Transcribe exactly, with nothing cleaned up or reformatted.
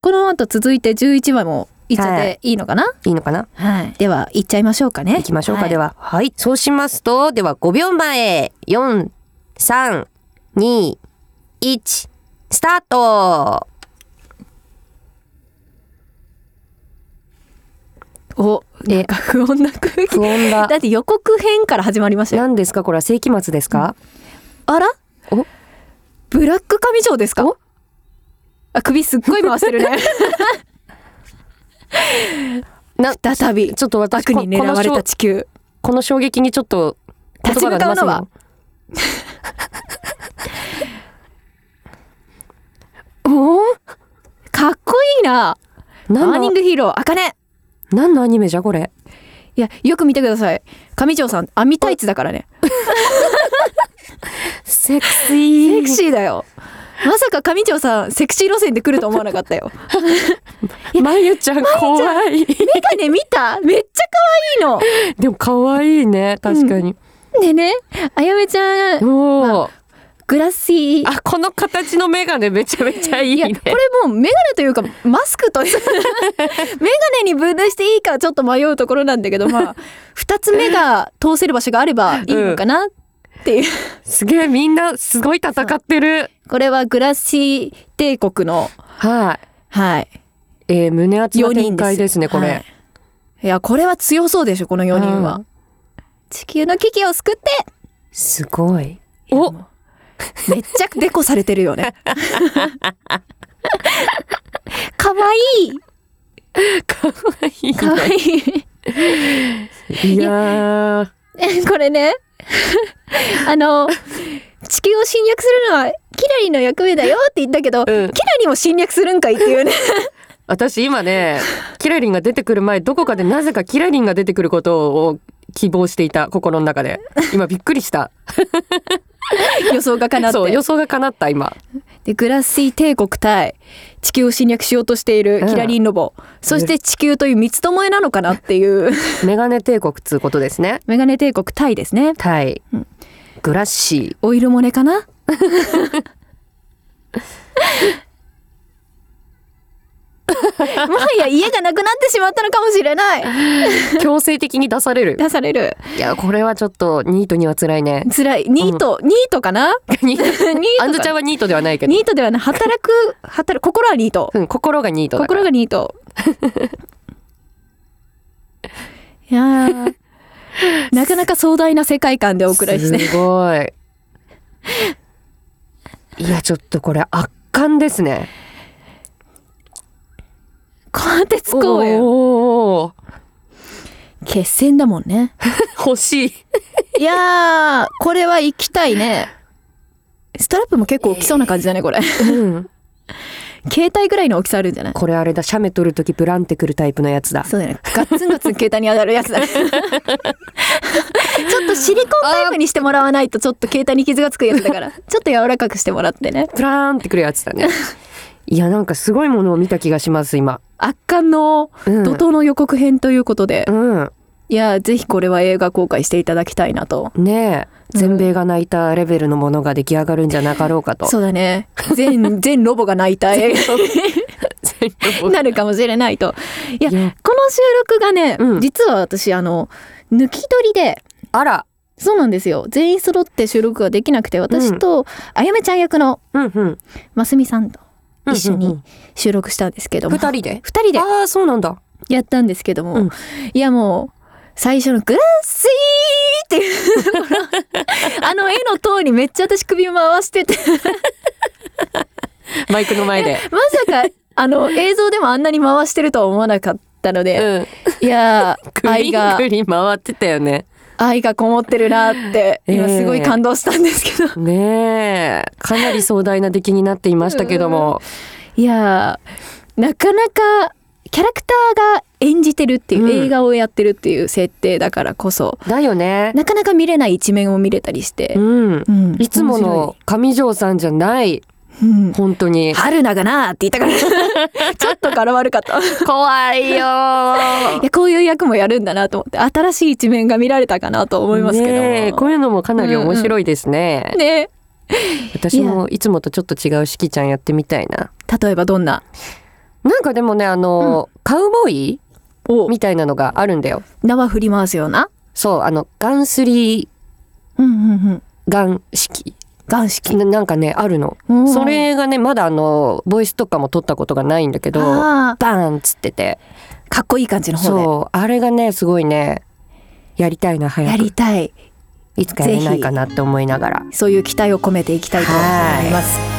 この後続いてじゅういちわもいっちゃっていいのかな、 はい、いいのかな、 はい、では行っちゃいましょうかね。 行きましょうか、 はい、でははいそうしますと、ではごびょうまえよん、さん、に、いちスタート。 お、なんか不穏な空気。 不穏だ。 だって予告編から始まりましたよ。 何ですかこれは？世紀末ですか？ うん、あらおブラック上条ですか？あ、首すっごい回してるねな再びちょっと私悪に狙われた地球、 この衝撃にちょっと言葉が出ませんよ。 おかっこいいな。マーニングヒーローあかね。 何のアニメじゃこれ。 いやよく見てください。上条さん網タイツだからねセクシーセクシーだよ。まさか上条さんセクシー路線で来ると思わなかったよまゆちゃん怖い。 メガネ見た？めっちゃ可愛いの。 でも可愛いね、確かに、 うん、でね、あやめちゃん、 おー、 まあ、グラシー、 あ、この形のメガネめちゃめちゃいいね。 いやこれもうメガネというかマスクというメガネに分類していいかちょっと迷うところなんだけど、まあふたつめが通せる場所があればいいのかなっていう、うん、 すげえ、みんなすごい戦ってる。 これはグラシー帝国のはい、 はい、 えー、胸熱な展開ですねこれ、はい、 いやこれは強そうでしょこのよにんは、うん、地球の危機を救って。すごい。 おめっちゃデコされてるよねかわいいかわいいかわいい。 いやーこれねあの地球を侵略するのはキラリの役目だよって言ったけど、うん、キラリも侵略するんかいっていうね私今ねキラリンが出てくる前、どこかでなぜかキラリンが出てくることを希望していた、心の中で。今びっくりした予想が叶って、 そう予想が叶った今でグラシー帝国対地球を侵略しようとしているキラリンロボ、うん、そして地球という三つどもえなのかなっていうメガネ帝国つうことですね。 メガネ帝国対ですね。 対、うん、グラシーオイルモネかなもはや家がなくなってしまったのかもしれない強制的に出される出される。 いやこれはちょっとニートには辛いね。 辛い。ニート、うん、ニートかなニートアンズちゃんはニートではないけど、 ニートではない、働く働く心はニート、 うん、心がニートだから、 心がニートいやなかなか壮大な世界観でお送りしてすごいいやちょっとこれ圧巻ですね。 鋼鉄公園お決戦だもんね欲しいいやーこれは行きたいね。ストラップも結構大きそうな感じだねこれ、うん、携帯ぐらいの大きさあるんじゃない？ これあれだ、写メ撮るときブランってくるタイプのやつだ。 そうだね、ガッツンガッツン携帯に当たるやつだねちょっとシリコンタイプにしてもらわないとちょっと携帯に傷がつくやつだからちょっと柔らかくしてもらってね、 ブラーンってくるやつだねいやなんかすごいものを見た気がします今。 圧巻の怒涛の予告編ということで、うん、いやぜひこれは映画公開していただきたいなと。 ねえ、全米が泣いたレベルのものが出来上がるんじゃなかろうかと、 うん、そうだね、全全ロボが泣いた映画になるかもしれないと。いや、いやこの収録がね、うん、実は私あの抜き撮りで、 あらそうなんですよ、全員揃って収録ができなくて、私とあやめちゃん役のますみさんと一緒に収録したんですけども、 ふたりでふたりでああそうなんだやったんですけども、うん、いやもう最初のグラッシーっていうあの絵の通りめっちゃ私首を回しててマイクの前でまさかあの映像でもあんなに回してるとは思わなかったので、うん、いや愛がグリングリン回ってたよね。 愛がこもってるなって今すごい感動したんですけど、えー、ねえかなり壮大な出来になっていましたけども、 いやなかなかキャラクターが演じてるっていう、うん、映画をやってるっていう設定だからこそだよね、 なかなか見れない一面を見れたりして、 うんうん、いつもの上条さんじゃない、うん、本当に春菜がなーって言ったからちょっと柄悪かった怖いよいやこういう役もやるんだなと思って新しい一面が見られたかなと思いますけど、 ね、こういうのもかなり面白いですね、 うんうん、ね私もいつもとちょっと違うしきちゃんやってみたいな。 例えばどんな？ なんかでもねあの、うん、カウボーイみたいなのがあるんだよ。 縄振り回すような。 そうあのガンスリー、 うんうんうん、 ガン式ガン式なんかねあるの。それがねまだあのボイスとかも撮ったことがないんだけどバーンっつっててかっこいい感じの方で。 そうあれがねすごいねやりたいな早く。 やりたい。 いつかやれないかなって思いながらそういう期待を込めていきたいと思います。